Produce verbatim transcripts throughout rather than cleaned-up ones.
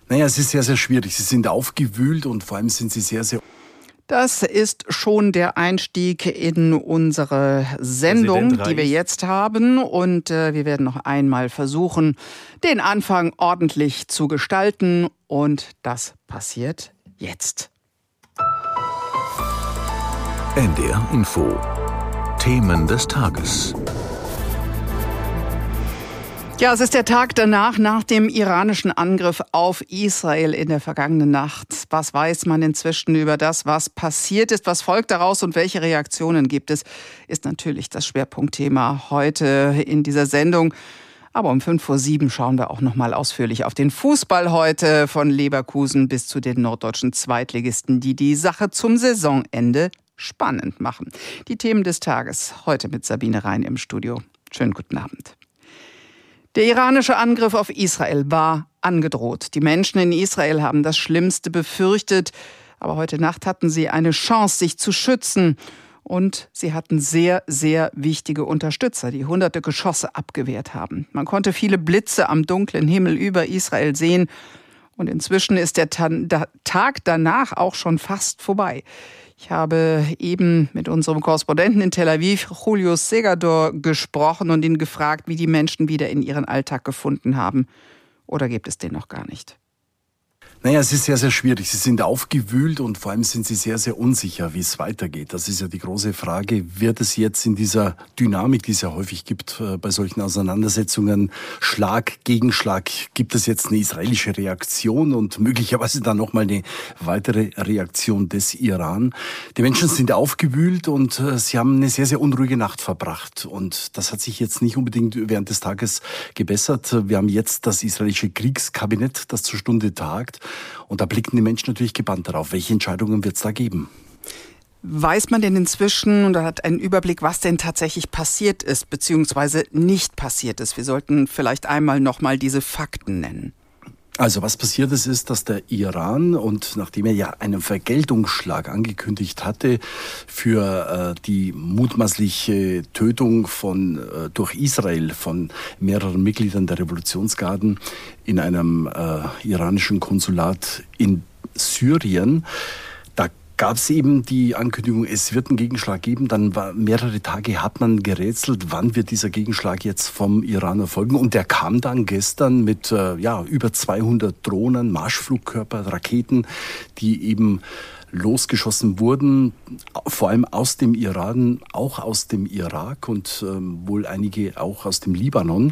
Naja, es ist sehr, sehr schwierig. Sie sind aufgewühlt und vor allem sind sie sehr, sehr... Das ist schon der Einstieg in unsere Sendung, die wir jetzt haben. Und äh, wir werden noch einmal versuchen, den Anfang ordentlich zu gestalten. Und das passiert jetzt. N D R Info. Themen des Tages. Ja, es ist der Tag danach, nach dem iranischen Angriff auf Israel in der vergangenen Nacht. Was weiß man inzwischen über das, was passiert ist? Was folgt daraus und welche Reaktionen gibt es? Ist natürlich das Schwerpunktthema heute in dieser Sendung. Aber um fünf vor sieben schauen wir auch noch mal ausführlich auf den Fußball heute, von Leverkusen bis zu den norddeutschen Zweitligisten, die die Sache zum Saisonende spannend machen. Die Themen des Tages heute mit Sabine Rhein im Studio. Schönen guten Abend. Der iranische Angriff auf Israel war angedroht. Die Menschen in Israel haben das Schlimmste befürchtet. Aber heute Nacht hatten sie eine Chance, sich zu schützen. Und sie hatten sehr, sehr wichtige Unterstützer, die hunderte Geschosse abgewehrt haben. Man konnte viele Blitze am dunklen Himmel über Israel sehen. Und inzwischen ist der Tag danach auch schon fast vorbei. Ich habe eben mit unserem Korrespondenten in Tel Aviv, Julius Segador, gesprochen und ihn gefragt, wie die Menschen wieder in ihren Alltag gefunden haben. Oder gibt es den noch gar nicht? Naja, es ist sehr, sehr schwierig. Sie sind aufgewühlt und vor allem sind sie sehr, sehr unsicher, wie es weitergeht. Das ist ja die große Frage. Wird es jetzt in dieser Dynamik, die es ja häufig gibt bei solchen Auseinandersetzungen, Schlag, Gegenschlag, gibt es jetzt eine israelische Reaktion und möglicherweise dann nochmal eine weitere Reaktion des Iran? Die Menschen sind aufgewühlt und sie haben eine sehr, sehr unruhige Nacht verbracht. Und das hat sich jetzt nicht unbedingt während des Tages gebessert. Wir haben jetzt das israelische Kriegskabinett, das zur Stunde tagt. Und da blicken die Menschen natürlich gebannt darauf. Welche Entscheidungen wird es da geben? Weiß man denn inzwischen oder hat einen Überblick, was denn tatsächlich passiert ist, beziehungsweise nicht passiert ist? Wir sollten vielleicht einmal noch mal diese Fakten nennen. Also was passiert ist, ist, dass der Iran, und nachdem er ja einen Vergeltungsschlag angekündigt hatte für äh, die mutmaßliche Tötung von äh, durch Israel von mehreren Mitgliedern der Revolutionsgarden in einem äh, iranischen Konsulat in Syrien, gab es eben die Ankündigung, es wird einen Gegenschlag geben. Dann war mehrere Tage hat man gerätselt, wann wird dieser Gegenschlag jetzt vom Iran erfolgen. Und der kam dann gestern mit äh, ja, über zweihundert Drohnen, Marschflugkörper, Raketen, die eben losgeschossen wurden, vor allem aus dem Iran, auch aus dem Irak und ähm, wohl einige auch aus dem Libanon.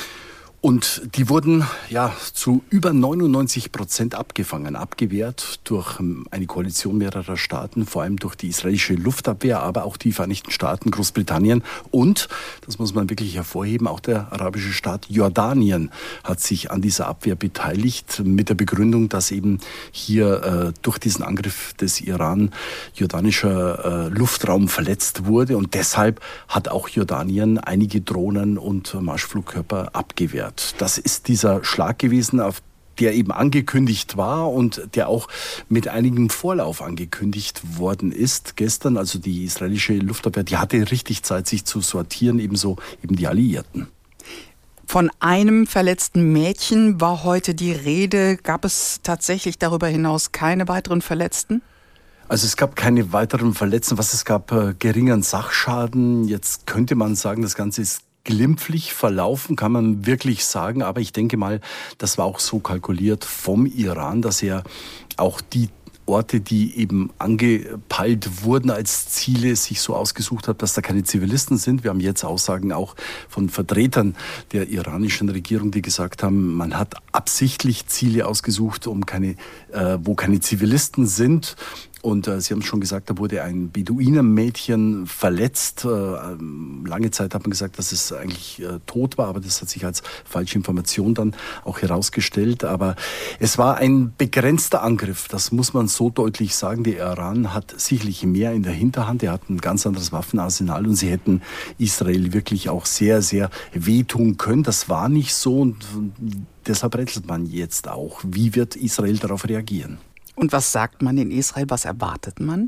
Und die wurden ja zu über neunundneunzig Prozent abgefangen, abgewehrt durch eine Koalition mehrerer Staaten, vor allem durch die israelische Luftabwehr, aber auch die Vereinigten Staaten, Großbritannien und, das muss man wirklich hervorheben, auch der arabische Staat Jordanien hat sich an dieser Abwehr beteiligt, mit der Begründung, dass eben hier äh, durch diesen Angriff des Iran jordanischer äh, Luftraum verletzt wurde und deshalb hat auch Jordanien einige Drohnen und Marschflugkörper abgewehrt. Das ist dieser Schlag gewesen, auf der eben angekündigt war und der auch mit einigem Vorlauf angekündigt worden ist. Gestern, also die israelische Luftabwehr, die hatte richtig Zeit, sich zu sortieren, ebenso eben die Alliierten. Von einem verletzten Mädchen war heute die Rede. Gab es tatsächlich darüber hinaus keine weiteren Verletzten? Also es gab keine weiteren Verletzten. Was es gab, äh, geringen Sachschaden. Jetzt könnte man sagen, das Ganze ist glimpflich verlaufen, kann man wirklich sagen. Aber ich denke mal, das war auch so kalkuliert vom Iran, dass er auch die Orte, die eben angepeilt wurden als Ziele, sich so ausgesucht hat, dass da keine Zivilisten sind. Wir haben jetzt Aussagen auch von Vertretern der iranischen Regierung, die gesagt haben, man hat absichtlich Ziele ausgesucht, um keine, äh, wo keine Zivilisten sind. Und äh, Sie haben es schon gesagt, da wurde ein Beduinermädchen verletzt. Äh, lange Zeit hat man gesagt, dass es eigentlich äh, tot war, aber das hat sich als falsche Information dann auch herausgestellt. Aber es war ein begrenzter Angriff, das muss man so deutlich sagen. Der Iran hat sicherlich mehr in der Hinterhand, er hat ein ganz anderes Waffenarsenal und sie hätten Israel wirklich auch sehr, sehr wehtun können. Das war nicht so und deshalb rätselt man jetzt auch, wie wird Israel darauf reagieren. Und was sagt man in Israel? Was erwartet man?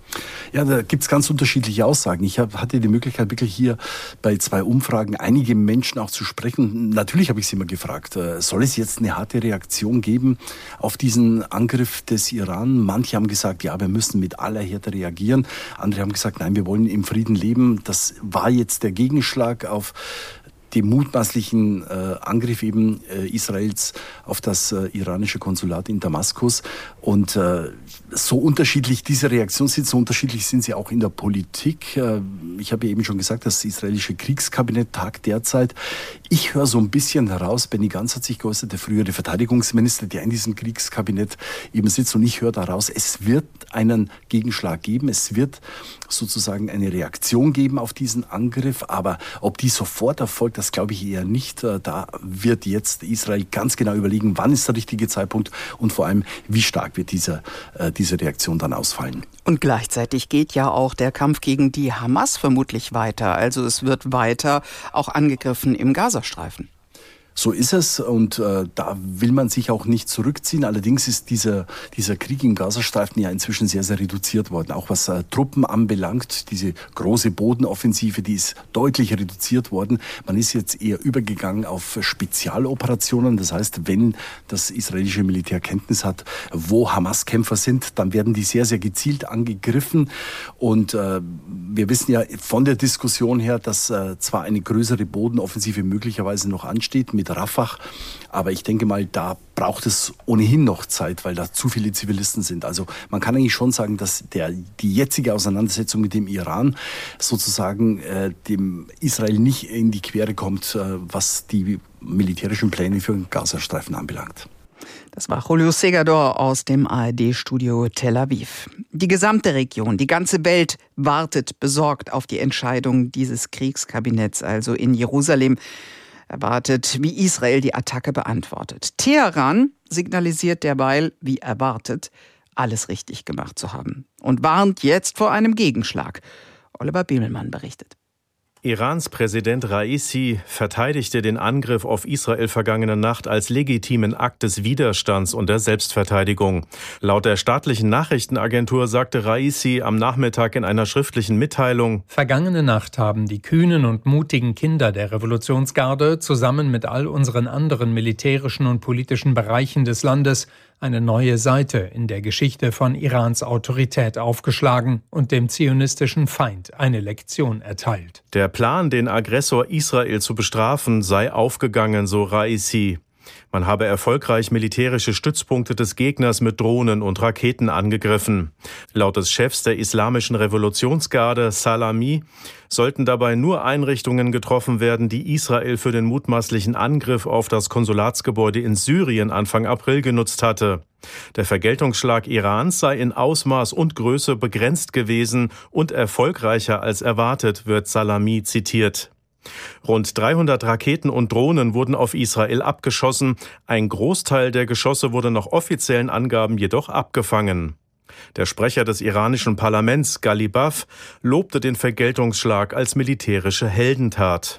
Ja, da gibt's ganz unterschiedliche Aussagen. Ich hab, hatte die Möglichkeit, wirklich hier bei zwei Umfragen einige Menschen auch zu sprechen. Natürlich habe ich sie immer gefragt, äh, soll es jetzt eine harte Reaktion geben auf diesen Angriff des Iran? Manche haben gesagt, ja, wir müssen mit aller Härte reagieren. Andere haben gesagt, nein, wir wollen im Frieden leben. Das war jetzt der Gegenschlag auf dem mutmaßlichen äh, Angriff eben äh, Israels auf das äh, iranische Konsulat in Damaskus. Und äh, so unterschiedlich diese Reaktionen sind, so unterschiedlich sind sie auch in der Politik. Äh, ich habe ja eben schon gesagt, das israelische Kriegskabinett tagt derzeit. Ich höre so ein bisschen heraus, Benny Gantz hat sich geäußert, der frühere Verteidigungsminister, der in diesem Kriegskabinett eben sitzt. Und ich höre daraus, es wird einen Gegenschlag geben. Es wird sozusagen eine Reaktion geben auf diesen Angriff. Aber ob die sofort erfolgt, das glaube ich eher nicht. Da wird jetzt Israel ganz genau überlegen, wann ist der richtige Zeitpunkt und vor allem, wie stark wird diese, diese Reaktion dann ausfallen. Und gleichzeitig geht ja auch der Kampf gegen die Hamas vermutlich weiter. Also es wird weiter auch angegriffen im Gazastreifen. So ist es und äh, da will man sich auch nicht zurückziehen. Allerdings ist dieser, dieser Krieg im Gazastreifen ja inzwischen sehr, sehr reduziert worden. Auch was äh, Truppen anbelangt, diese große Bodenoffensive, die ist deutlich reduziert worden. Man ist jetzt eher übergegangen auf Spezialoperationen. Das heißt, wenn das israelische Militär Kenntnis hat, wo Hamas-Kämpfer sind, dann werden die sehr, sehr gezielt angegriffen. Und äh, wir wissen ja von der Diskussion her, dass äh, zwar eine größere Bodenoffensive möglicherweise noch ansteht, mit Rafah. Aber ich denke mal, da braucht es ohnehin noch Zeit, weil da zu viele Zivilisten sind. Also man kann eigentlich schon sagen, dass der, die jetzige Auseinandersetzung mit dem Iran sozusagen äh, dem Israel nicht in die Quere kommt, äh, was die militärischen Pläne für den Gazastreifen anbelangt. Das war Julio Segador aus dem A R D-Studio Tel Aviv. Die gesamte Region, die ganze Welt wartet besorgt auf die Entscheidung dieses Kriegskabinetts, also in Jerusalem. Erwartet, wie Israel die Attacke beantwortet. Teheran signalisiert derweil, wie erwartet, alles richtig gemacht zu haben und warnt jetzt vor einem Gegenschlag. Oliver Bimmelmann berichtet. Irans Präsident Raisi verteidigte den Angriff auf Israel vergangene Nacht als legitimen Akt des Widerstands und der Selbstverteidigung. Laut der staatlichen Nachrichtenagentur sagte Raisi am Nachmittag in einer schriftlichen Mitteilung: Vergangene Nacht haben die kühnen und mutigen Kinder der Revolutionsgarde zusammen mit all unseren anderen militärischen und politischen Bereichen des Landes eine neue Seite in der Geschichte von Irans Autorität aufgeschlagen und dem zionistischen Feind eine Lektion erteilt. Der Plan, den Aggressor Israel zu bestrafen, sei aufgegangen, so Raisi. Man habe erfolgreich militärische Stützpunkte des Gegners mit Drohnen und Raketen angegriffen. Laut des Chefs der Islamischen Revolutionsgarde, Salami, sollten dabei nur Einrichtungen getroffen werden, die Israel für den mutmaßlichen Angriff auf das Konsulatsgebäude in Syrien Anfang April genutzt hatte. Der Vergeltungsschlag Irans sei in Ausmaß und Größe begrenzt gewesen und erfolgreicher als erwartet, wird Salami zitiert. Rund dreihundert Raketen und Drohnen wurden auf Israel abgeschossen. Ein Großteil der Geschosse wurde nach offiziellen Angaben jedoch abgefangen. Der Sprecher des iranischen Parlaments, Ghalibaf, lobte den Vergeltungsschlag als militärische Heldentat.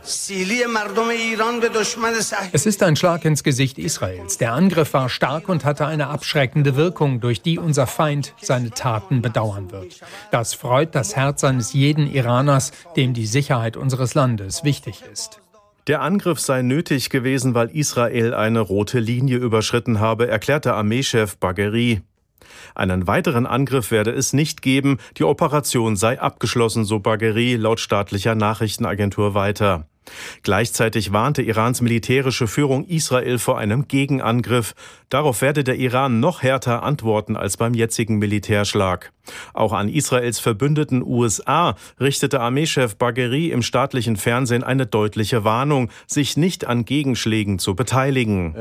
Es ist ein Schlag ins Gesicht Israels. Der Angriff war stark und hatte eine abschreckende Wirkung, durch die unser Feind seine Taten bedauern wird. Das freut das Herz eines jeden Iraners, dem die Sicherheit unseres Landes wichtig ist. Der Angriff sei nötig gewesen, weil Israel eine rote Linie überschritten habe, erklärte Armeechef Bagheri. Einen weiteren Angriff werde es nicht geben, die Operation sei abgeschlossen, so Bagheri laut staatlicher Nachrichtenagentur weiter. Gleichzeitig warnte Irans militärische Führung Israel vor einem Gegenangriff. Darauf werde der Iran noch härter antworten als beim jetzigen Militärschlag. Auch an Israels Verbündeten U S A richtete Armeechef Bagheri im staatlichen Fernsehen eine deutliche Warnung, sich nicht an Gegenschlägen zu beteiligen.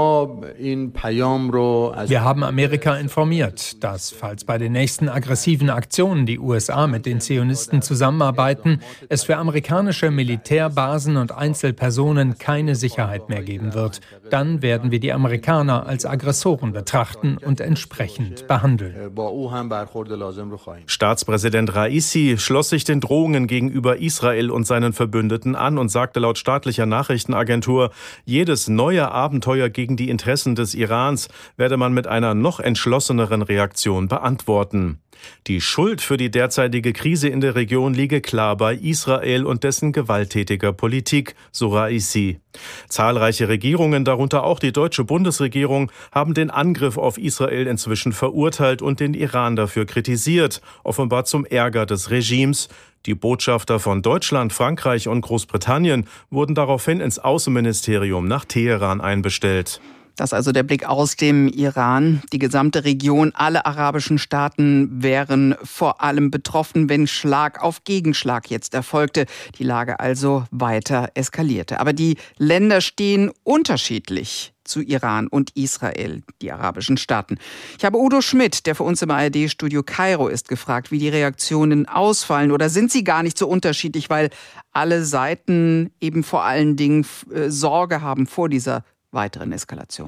Wir haben Amerika informiert, dass, falls bei den nächsten aggressiven Aktionen die U S A mit den Zionisten zusammenarbeiten, es für amerikanische Militärbasen Basen und Einzelpersonen keine Sicherheit mehr geben wird. Dann werden wir die Amerikaner als Aggressoren betrachten und entsprechend behandeln. Staatspräsident Raisi schloss sich den Drohungen gegenüber Israel und seinen Verbündeten an und sagte laut staatlicher Nachrichtenagentur, jedes neue Abenteuer gegen die Interessen des Irans werde man mit einer noch entschlosseneren Reaktion beantworten. Die Schuld für die derzeitige Krise in der Region liege klar bei Israel und dessen gewalttätiger Politik, so Raisi. Zahlreiche Regierungen, darunter auch die deutsche Bundesregierung, haben den Angriff auf Israel inzwischen verurteilt und den Iran dafür kritisiert, offenbar zum Ärger des Regimes. Die Botschafter von Deutschland, Frankreich und Großbritannien wurden daraufhin ins Außenministerium nach Teheran einbestellt. Das ist also der Blick aus dem Iran. Die gesamte Region, alle arabischen Staaten wären vor allem betroffen, wenn Schlag auf Gegenschlag jetzt erfolgte. Die Lage also weiter eskalierte. Aber die Länder stehen unterschiedlich zu Iran und Israel, die arabischen Staaten. Ich habe Udo Schmidt, der für uns im A R D-Studio Kairo ist, gefragt, wie die Reaktionen ausfallen. Oder sind sie gar nicht so unterschiedlich, weil alle Seiten eben vor allen Dingen Sorge haben vor dieser weiteren Eskalation?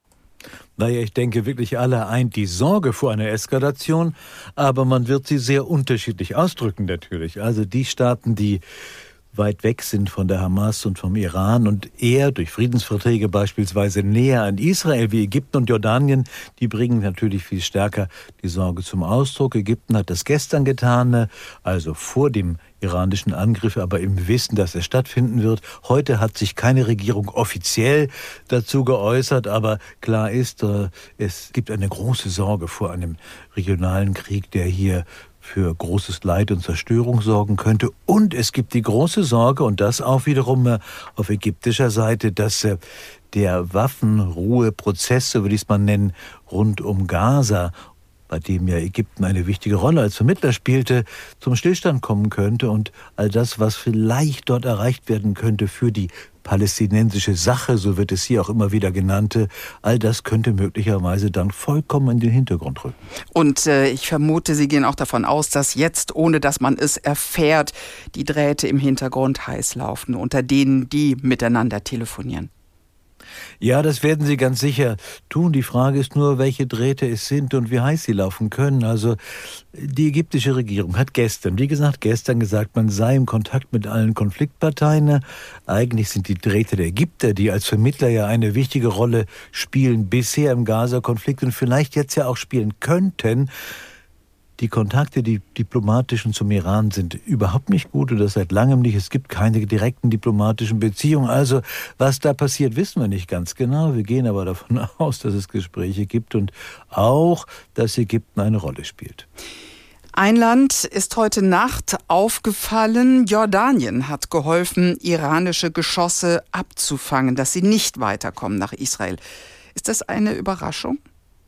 Naja, ich denke wirklich alle eint die Sorge vor einer Eskalation, aber man wird sie sehr unterschiedlich ausdrücken natürlich. Also die Staaten, die weit weg sind von der Hamas und vom Iran und eher durch Friedensverträge beispielsweise näher an Israel wie Ägypten und Jordanien, die bringen natürlich viel stärker die Sorge zum Ausdruck. Ägypten hat das gestern getan, also vor dem iranischen Angriff, aber im Wissen, dass er stattfinden wird. Heute hat sich keine Regierung offiziell dazu geäußert, aber klar ist, es gibt eine große Sorge vor einem regionalen Krieg, der hier für großes Leid und Zerstörung sorgen könnte. Und es gibt die große Sorge, und das auch wiederum auf ägyptischer Seite, dass der Waffenruheprozess, so würde ich es mal nennen, rund um Gaza, bei dem ja Ägypten eine wichtige Rolle als Vermittler spielte, zum Stillstand kommen könnte und all das, was vielleicht dort erreicht werden könnte für die palästinensische Sache, so wird es hier auch immer wieder genannt, all das könnte möglicherweise dann vollkommen in den Hintergrund rücken. Und äh, ich vermute, Sie gehen auch davon aus, dass jetzt, ohne dass man es erfährt, die Drähte im Hintergrund heiß laufen, unter denen die miteinander telefonieren. Ja, das werden sie ganz sicher tun. Die Frage ist nur, welche Drähte es sind und wie heiß sie laufen können. Also die ägyptische Regierung hat gestern, wie gesagt, gestern gesagt, man sei im Kontakt mit allen Konfliktparteien. Eigentlich sind die Drähte der Ägypter, die als Vermittler ja eine wichtige Rolle spielen bisher im Gaza-Konflikt und vielleicht jetzt ja auch spielen könnten. Die Kontakte, die diplomatischen zum Iran sind überhaupt nicht gut oder seit langem nicht. Es gibt keine direkten diplomatischen Beziehungen. Also was da passiert, wissen wir nicht ganz genau. Wir gehen aber davon aus, dass es Gespräche gibt und auch, dass Ägypten eine Rolle spielt. Ein Land ist heute Nacht aufgefallen. Jordanien hat geholfen, iranische Geschosse abzufangen, dass sie nicht weiterkommen nach Israel. Ist das eine Überraschung?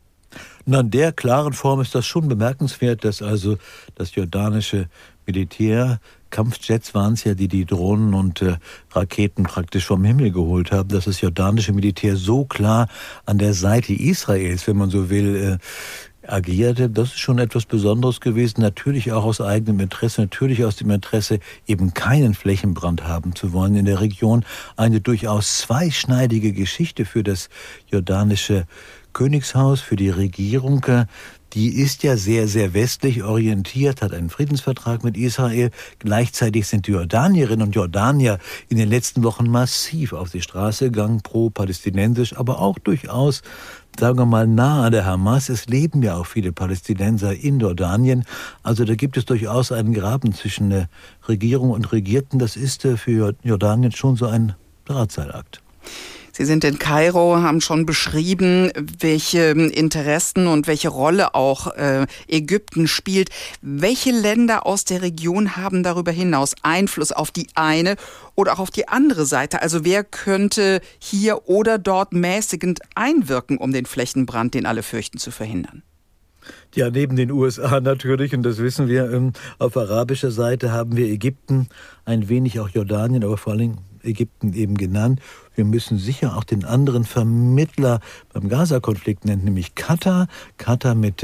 Na, in der klaren Form ist das schon bemerkenswert, dass also das jordanische Militär, Kampfjets waren es ja, die die Drohnen und äh, Raketen praktisch vom Himmel geholt haben, dass das jordanische Militär so klar an der Seite Israels, wenn man so will, äh, agierte. Das ist schon etwas Besonderes gewesen, natürlich auch aus eigenem Interesse, natürlich aus dem Interesse, eben keinen Flächenbrand haben zu wollen in der Region. Eine durchaus zweischneidige Geschichte für das jordanische Königshaus, für die Regierung, die ist ja sehr, sehr westlich orientiert, hat einen Friedensvertrag mit Israel. Gleichzeitig sind die Jordanierinnen und Jordanier in den letzten Wochen massiv auf die Straße gegangen, pro-palästinensisch, aber auch durchaus, sagen wir mal, nahe der Hamas. Es leben ja auch viele Palästinenser in Jordanien. Also da gibt es durchaus einen Graben zwischen der Regierung und Regierten. Das ist für Jordanien schon so ein Drahtseilakt. Sie sind in Kairo, haben schon beschrieben, welche Interessen und welche Rolle auch äh, Ägypten spielt. Welche Länder aus der Region haben darüber hinaus Einfluss auf die eine oder auch auf die andere Seite? Also wer könnte hier oder dort mäßigend einwirken, um den Flächenbrand, den alle fürchten, zu verhindern? Ja, neben den U S A natürlich, und das wissen wir, auf arabischer Seite haben wir Ägypten, ein wenig auch Jordanien, aber vor allem Ägypten eben genannt. Wir müssen sicher auch den anderen Vermittler beim Gaza-Konflikt nennen, nämlich Katar. Katar mit äh,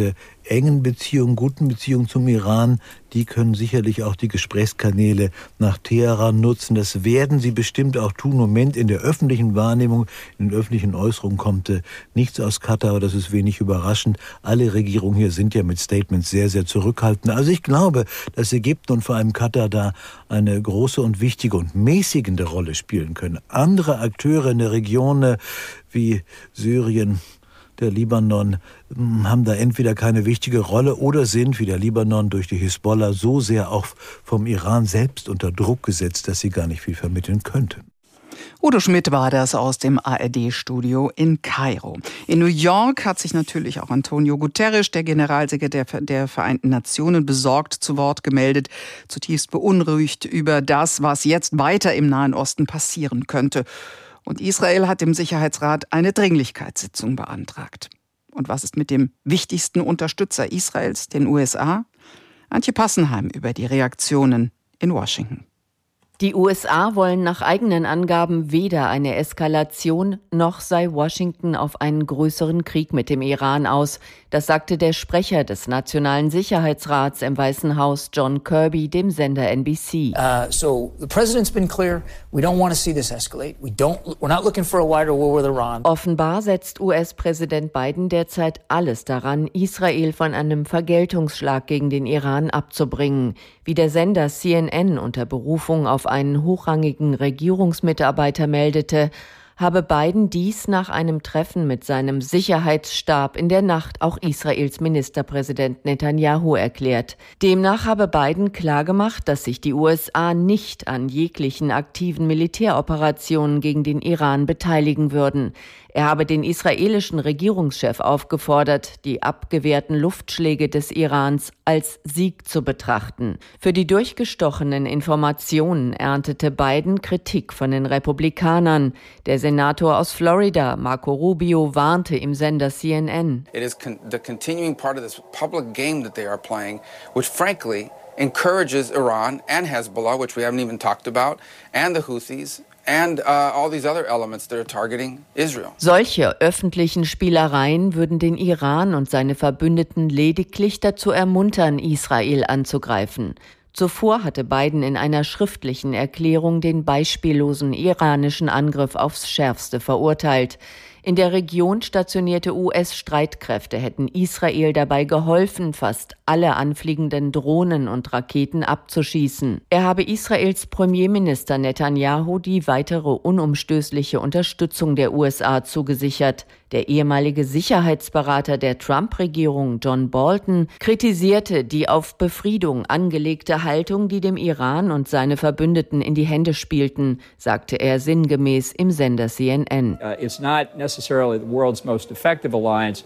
engen Beziehungen, guten Beziehungen zum Iran, die können sicherlich auch die Gesprächskanäle nach Teheran nutzen. Das werden sie bestimmt auch tun. Im Moment in der öffentlichen Wahrnehmung, in den öffentlichen Äußerungen kommt äh, nichts aus Katar, aber das ist wenig überraschend. Alle Regierungen hier sind ja mit Statements sehr, sehr zurückhaltend. Also ich glaube, dass Ägypten und vor allem Katar da eine große und wichtige und mäßigende Rolle spielen können. Andere Akteure in der Region äh, wie Syrien, der Libanon, haben da entweder keine wichtige Rolle oder sind, wie der Libanon, durch die Hisbollah so sehr auch vom Iran selbst unter Druck gesetzt, dass sie gar nicht viel vermitteln könnten. Udo Schmidt war das aus dem A R D-Studio in Kairo. In New York hat sich natürlich auch Antonio Guterres, der Generalsekretär der Vereinten Nationen, besorgt zu Wort gemeldet, zutiefst beunruhigt über das, was jetzt weiter im Nahen Osten passieren könnte. Und Israel hat im Sicherheitsrat eine Dringlichkeitssitzung beantragt. Und was ist mit dem wichtigsten Unterstützer Israels, den U S A? Antje Passenheim über die Reaktionen in Washington. Die U S A wollen nach eigenen Angaben weder eine Eskalation, noch sei Washington auf einen größeren Krieg mit dem Iran aus. Das sagte der Sprecher des Nationalen Sicherheitsrats im Weißen Haus, John Kirby, dem Sender N B C. Uh, so the president's been clear. We don't want to see this escalate. We don't. We're not looking for a wider war with Iran. Offenbar setzt U S-Präsident Biden derzeit alles daran, Israel von einem Vergeltungsschlag gegen den Iran abzubringen. Wie der Sender C N N unter Berufung auf einen hochrangigen Regierungsmitarbeiter meldete, habe Biden dies nach einem Treffen mit seinem Sicherheitsstab in der Nacht auch Israels Ministerpräsident Netanyahu erklärt. Demnach habe Biden klargemacht, dass sich die U S A nicht an jeglichen aktiven Militäroperationen gegen den Iran beteiligen würden. Er habe den israelischen Regierungschef aufgefordert, die abgewehrten Luftschläge des Irans als Sieg zu betrachten. Für die durchgestochenen Informationen erntete Biden Kritik von den Republikanern. Der Senator aus Florida, Marco Rubio, warnte im Sender C N N. It is con- the continuing part of this public game that they are playing, which frankly encourages Iran and Hezbollah, which we haven't even talked about, and the Houthis. And uh, all these other elements that are targeting Israel. Solche öffentlichen Spielereien würden den Iran und seine Verbündeten lediglich dazu ermuntern, Israel anzugreifen. Zuvor hatte Biden in einer schriftlichen Erklärung den beispiellosen iranischen Angriff aufs Schärfste verurteilt. In der Region stationierte U S-Streitkräfte hätten Israel dabei geholfen, fast alle anfliegenden Drohnen und Raketen abzuschießen. Er habe Israels Premierminister Netanyahu die weitere unumstößliche Unterstützung der U S A zugesichert. Der ehemalige Sicherheitsberater der Trump-Regierung, John Bolton, kritisierte die auf Befriedung angelegte Haltung, die dem Iran und seine Verbündeten in die Hände spielten, sagte er sinngemäß im Sender C N N. Uh, it's not necessarily the world's most effective alliance.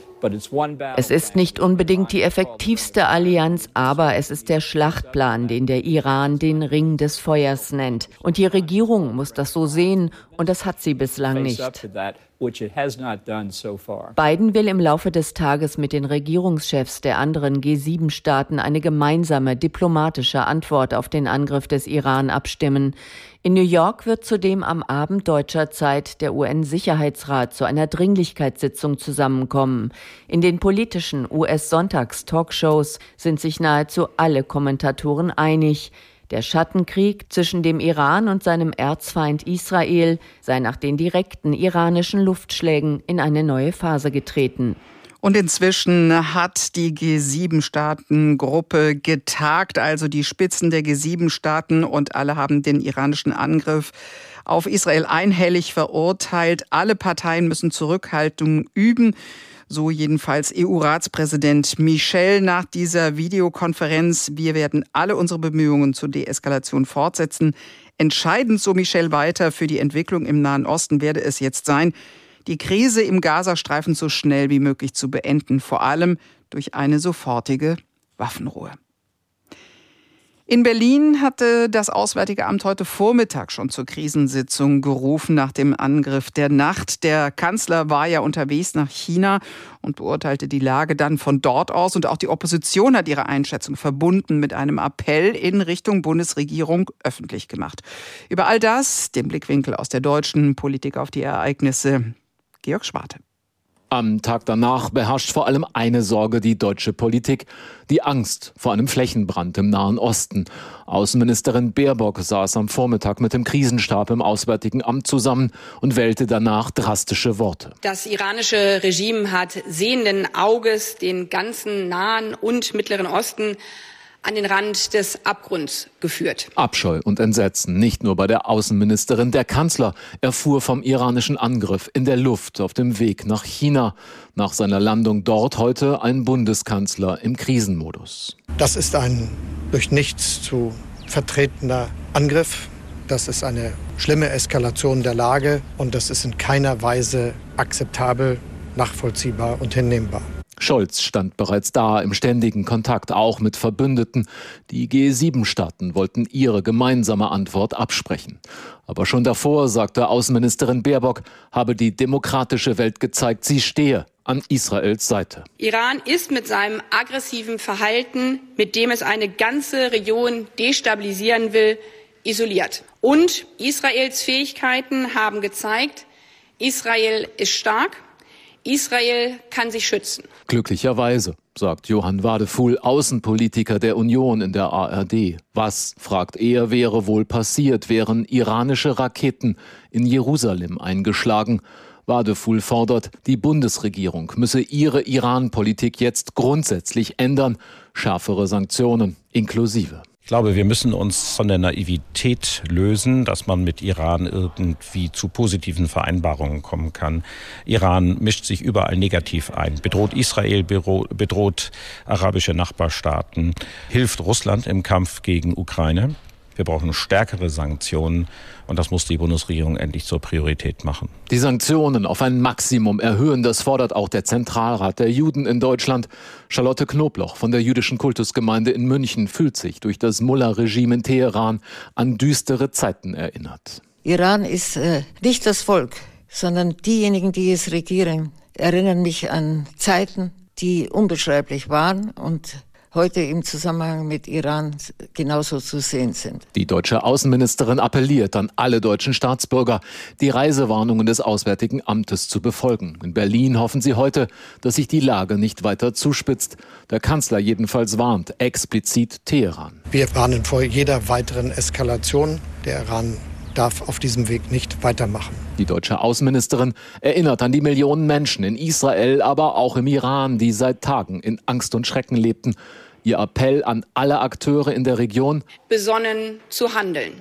Es ist nicht unbedingt die effektivste Allianz, aber es ist der Schlachtplan, den der Iran den Ring des Feuers nennt. Und die Regierung muss das so sehen, und das hat sie bislang nicht. Biden will im Laufe des Tages mit den Regierungschefs der anderen G sieben Staaten eine gemeinsame diplomatische Antwort auf den Angriff des Iran abstimmen. In New York wird zudem am Abend deutscher Zeit der U N-Sicherheitsrat zu einer Dringlichkeitssitzung zusammenkommen. In den politischen U S-Sonntags-Talkshows sind sich nahezu alle Kommentatoren einig. Der Schattenkrieg zwischen dem Iran und seinem Erzfeind Israel sei nach den direkten iranischen Luftschlägen in eine neue Phase getreten. Und inzwischen hat die G sieben Staaten Gruppe getagt, also die Spitzen der G sieben Staaten, und alle haben den iranischen Angriff auf Israel einhellig verurteilt. Alle Parteien müssen Zurückhaltung üben. So jedenfalls E U-Ratspräsident Michel nach dieser Videokonferenz. Wir werden alle unsere Bemühungen zur Deeskalation fortsetzen. Entscheidend, so Michel weiter, für die Entwicklung im Nahen Osten werde es jetzt sein, die Krise im Gazastreifen so schnell wie möglich zu beenden, vor allem durch eine sofortige Waffenruhe. In Berlin hatte das Auswärtige Amt heute Vormittag schon zur Krisensitzung gerufen nach dem Angriff der Nacht. Der Kanzler war ja unterwegs nach China und beurteilte die Lage dann von dort aus. Und auch die Opposition hat ihre Einschätzung verbunden mit einem Appell in Richtung Bundesregierung öffentlich gemacht. Über all das, den Blickwinkel aus der deutschen Politik auf die Ereignisse, Georg Schwarte. Am Tag danach beherrscht vor allem eine Sorge die deutsche Politik: die Angst vor einem Flächenbrand im Nahen Osten. Außenministerin Baerbock saß am Vormittag mit dem Krisenstab im Auswärtigen Amt zusammen und wählte danach drastische Worte. Das iranische Regime hat sehenden Auges den ganzen Nahen und Mittleren Osten an den Rand des Abgrunds geführt. Abscheu und Entsetzen, nicht nur bei der Außenministerin. Der Kanzler erfuhr vom iranischen Angriff in der Luft auf dem Weg nach China. Nach seiner Landung dort heute ein Bundeskanzler im Krisenmodus. Das ist ein durch nichts zu vertretener Angriff. Das ist eine schlimme Eskalation der Lage und das ist in keiner Weise akzeptabel, nachvollziehbar und hinnehmbar. Scholz stand bereits da im ständigen Kontakt, auch mit Verbündeten. Die G sieben Staaten wollten ihre gemeinsame Antwort absprechen. Aber schon davor, sagte Außenministerin Baerbock, habe die demokratische Welt gezeigt, sie stehe an Israels Seite. Iran ist mit seinem aggressiven Verhalten, mit dem es eine ganze Region destabilisieren will, isoliert. Und Israels Fähigkeiten haben gezeigt, Israel ist stark. Israel kann sich schützen. Glücklicherweise, sagt Johann Wadefuhl, Außenpolitiker der Union in der A R D. Was, fragt er, wäre wohl passiert, wären iranische Raketen in Jerusalem eingeschlagen? Wadefuhl fordert, die Bundesregierung müsse ihre Iran-Politik jetzt grundsätzlich ändern. Schärfere Sanktionen inklusive. Ich glaube, wir müssen uns von der Naivität lösen, dass man mit Iran irgendwie zu positiven Vereinbarungen kommen kann. Iran mischt sich überall negativ ein, bedroht Israel, bedroht arabische Nachbarstaaten, hilft Russland im Kampf gegen Ukraine. Wir brauchen stärkere Sanktionen und das muss die Bundesregierung endlich zur Priorität machen. Die Sanktionen auf ein Maximum erhöhen, das fordert auch der Zentralrat der Juden in Deutschland. Charlotte Knobloch von der jüdischen Kultusgemeinde in München fühlt sich durch das Mullah-Regime in Teheran an düstere Zeiten erinnert. Iran ist äh, nicht das Volk, sondern diejenigen, die es regieren, erinnern mich an Zeiten, die unbeschreiblich waren und heute im Zusammenhang mit Iran genauso zu sehen sind. Die deutsche Außenministerin appelliert an alle deutschen Staatsbürger, die Reisewarnungen des Auswärtigen Amtes zu befolgen. In Berlin hoffen sie heute, dass sich die Lage nicht weiter zuspitzt. Der Kanzler jedenfalls warnt explizit Teheran. Wir warnen vor jeder weiteren Eskalation. Der Iran darf auf diesem Weg nicht weitermachen. Die deutsche Außenministerin erinnert an die Millionen Menschen in Israel, aber auch im Iran, die seit Tagen in Angst und Schrecken lebten. Ihr Appell an alle Akteure in der Region: besonnen zu handeln.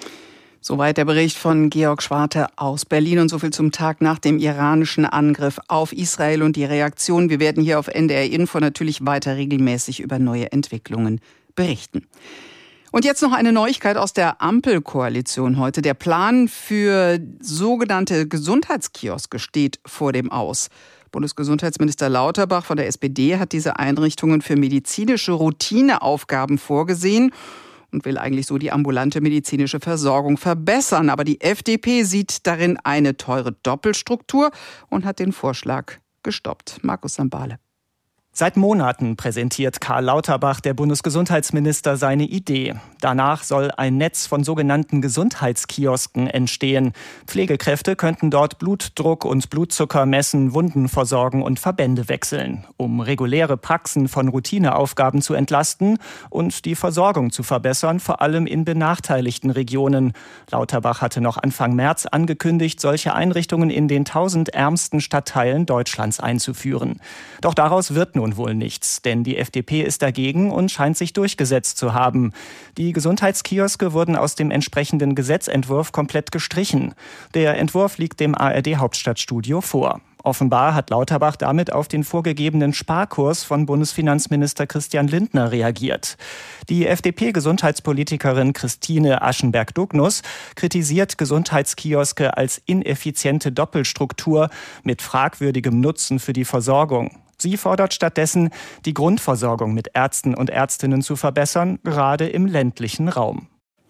Soweit der Bericht von Georg Schwarte aus Berlin und so viel zum Tag nach dem iranischen Angriff auf Israel und die Reaktion. Wir werden hier auf N D R Info natürlich weiter regelmäßig über neue Entwicklungen berichten. Und jetzt noch eine Neuigkeit aus der Ampelkoalition heute. Der Plan für sogenannte Gesundheitskioske steht vor dem Aus. Bundesgesundheitsminister Lauterbach von der S P D hat diese Einrichtungen für medizinische Routineaufgaben vorgesehen und will eigentlich so die ambulante medizinische Versorgung verbessern. Aber die F D P sieht darin eine teure Doppelstruktur und hat den Vorschlag gestoppt. Markus Sambale. Seit Monaten präsentiert Karl Lauterbach, der Bundesgesundheitsminister, seine Idee. Danach soll ein Netz von sogenannten Gesundheitskiosken entstehen. Pflegekräfte könnten dort Blutdruck und Blutzucker messen, Wunden versorgen und Verbände wechseln, um reguläre Praxen von Routineaufgaben zu entlasten und die Versorgung zu verbessern, vor allem in benachteiligten Regionen. Lauterbach hatte noch Anfang März angekündigt, solche Einrichtungen in den tausend ärmsten Stadtteilen Deutschlands einzuführen. Doch daraus wird nun wohl nichts, denn die F D P ist dagegen und scheint sich durchgesetzt zu haben. Die Gesundheitskioske wurden aus dem entsprechenden Gesetzentwurf komplett gestrichen. Der Entwurf liegt dem A R D-Hauptstadtstudio vor. Offenbar hat Lauterbach damit auf den vorgegebenen Sparkurs von Bundesfinanzminister Christian Lindner reagiert. Die F D P-Gesundheitspolitikerin Christine Aschenberg-Dugnus kritisiert Gesundheitskioske als ineffiziente Doppelstruktur mit fragwürdigem Nutzen für die Versorgung. Sie fordert stattdessen, die Grundversorgung mit Ärzten und Ärztinnen zu verbessern, gerade im ländlichen Raum.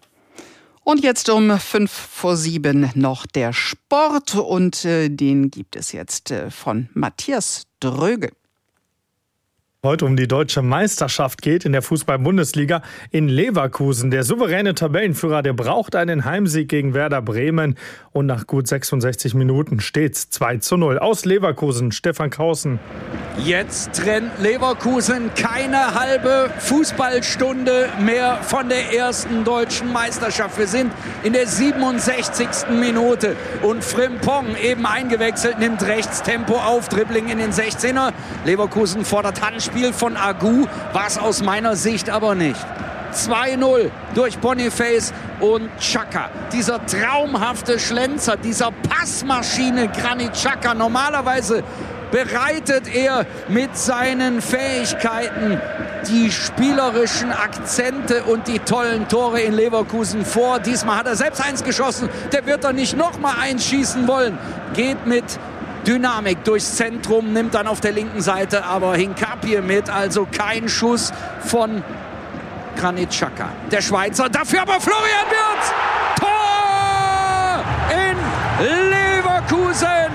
Und jetzt um fünf vor sieben noch der Sport und äh, den gibt es jetzt äh, von Matthias Dröge. Heute um die deutsche Meisterschaft geht in der Fußball-Bundesliga in Leverkusen. Der souveräne Tabellenführer, der braucht einen Heimsieg gegen Werder Bremen. Und nach gut sechsundsechzig Minuten steht's zwei zu null. Aus Leverkusen, Stefan Krausen. Jetzt trennt Leverkusen keine halbe Fußballstunde mehr von der ersten deutschen Meisterschaft. Wir sind in der siebenundsechzigsten Minute. Und Frimpong, eben eingewechselt, nimmt rechts Tempo auf, Dribbling in den sechzehner. Leverkusen fordert Handspiel von Agu, war es aus meiner Sicht aber nicht. zwei null durch Boniface und Xhaka. Dieser traumhafte Schlenzer, dieser Passmaschine Granit Xhaka. Normalerweise bereitet er mit seinen Fähigkeiten die spielerischen Akzente und die tollen Tore in Leverkusen vor. Diesmal hat er selbst eins geschossen. Der wird dann nicht noch mal eins schießen wollen. Geht mit Dynamik durchs Zentrum, nimmt dann auf der linken Seite aber Hinkapie mit, also kein Schuss von Granit Xhaka. Der Schweizer, dafür aber Florian Wirtz! Tor in Leverkusen!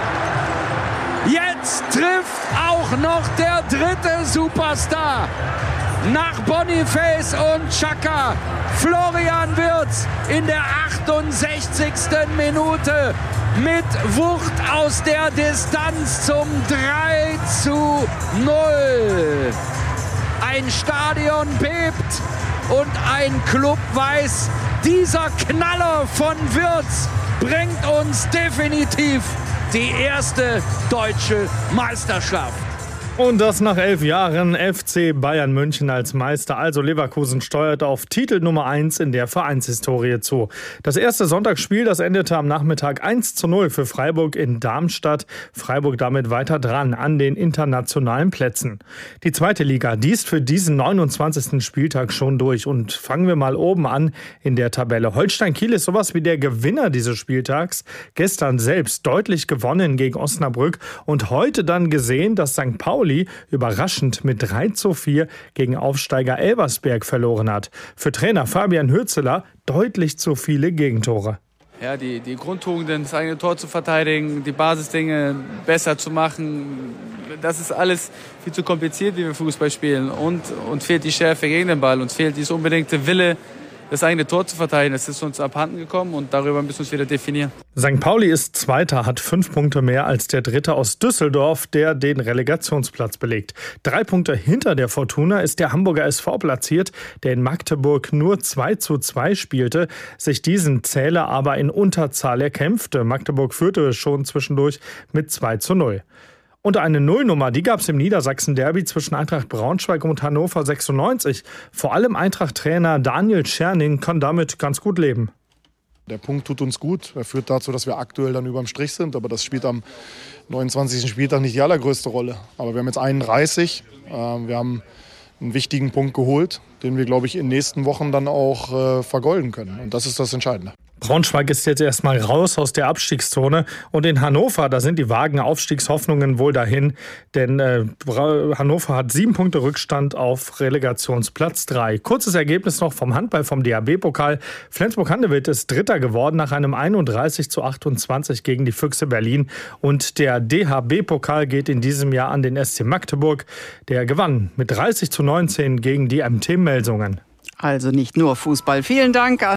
Jetzt trifft auch noch der dritte Superstar. Nach Boniface und Xhaka, Florian Wirtz in der achtundsechzigsten Minute mit Wucht aus der Distanz zum drei zu null. Ein Stadion bebt und ein Club weiß, dieser Knaller von Wirtz bringt uns definitiv die erste deutsche Meisterschaft. Und das nach elf Jahren F C Bayern München als Meister. Also Leverkusen steuert auf Titel Nummer eins in der Vereinshistorie zu. Das erste Sonntagsspiel, das endete am Nachmittag eins zu null für Freiburg in Darmstadt. Freiburg damit weiter dran an den internationalen Plätzen. Die zweite Liga, die ist für diesen neunundzwanzigsten Spieltag schon durch. Und fangen wir mal oben an in der Tabelle. Holstein Kiel ist sowas wie der Gewinner dieses Spieltags. Gestern selbst deutlich gewonnen gegen Osnabrück. Und heute dann gesehen, dass Sankt Pauli überraschend mit drei zu vier gegen Aufsteiger Elversberg verloren hat. Für Trainer Fabian Hürzeler deutlich zu viele Gegentore. Ja, die, die Grundtugenden, das eigene Tor zu verteidigen, die Basisdinge besser zu machen, das ist alles viel zu kompliziert, wie wir Fußball spielen. Und uns fehlt die Schärfe gegen den Ball, uns fehlt dieser unbedingte Wille, das eigene Tor zu verteidigen. Das ist uns abhanden gekommen und darüber müssen wir uns wieder definieren. Sankt Pauli ist Zweiter, hat fünf Punkte mehr als der Dritte aus Düsseldorf, der den Relegationsplatz belegt. Drei Punkte hinter der Fortuna ist der Hamburger S V platziert, der in Magdeburg nur zwei zu zwei spielte, sich diesen Zähler aber in Unterzahl erkämpfte. Magdeburg führte schon zwischendurch mit zwei zu null. Und eine Nullnummer, die gab es im Niedersachsen-Derby zwischen Eintracht Braunschweig und Hannover sechsundneunzig. Vor allem Eintracht-Trainer Daniel Tscherning kann damit ganz gut leben. Der Punkt tut uns gut. Er führt dazu, dass wir aktuell dann überm Strich sind. Aber das spielt am neunundzwanzigsten Spieltag nicht die allergrößte Rolle. Aber wir haben jetzt einunddreißig. Wir haben einen wichtigen Punkt geholt, den wir, glaube ich, in den nächsten Wochen dann auch vergolden können. Und das ist das Entscheidende. Braunschweig ist jetzt erstmal raus aus der Abstiegszone und in Hannover, da sind die vagen Aufstiegshoffnungen wohl dahin, denn äh, Hannover hat sieben Punkte Rückstand auf Relegationsplatz drei. Kurzes Ergebnis noch vom Handball vom D H B-Pokal. Flensburg-Handewitt ist Dritter geworden nach einem einunddreißig zu achtundzwanzig gegen die Füchse Berlin und der D H B-Pokal geht in diesem Jahr an den S C Magdeburg. Der gewann mit dreißig zu neunzehn gegen die M T Melsungen. Also nicht nur Fußball. Vielen Dank an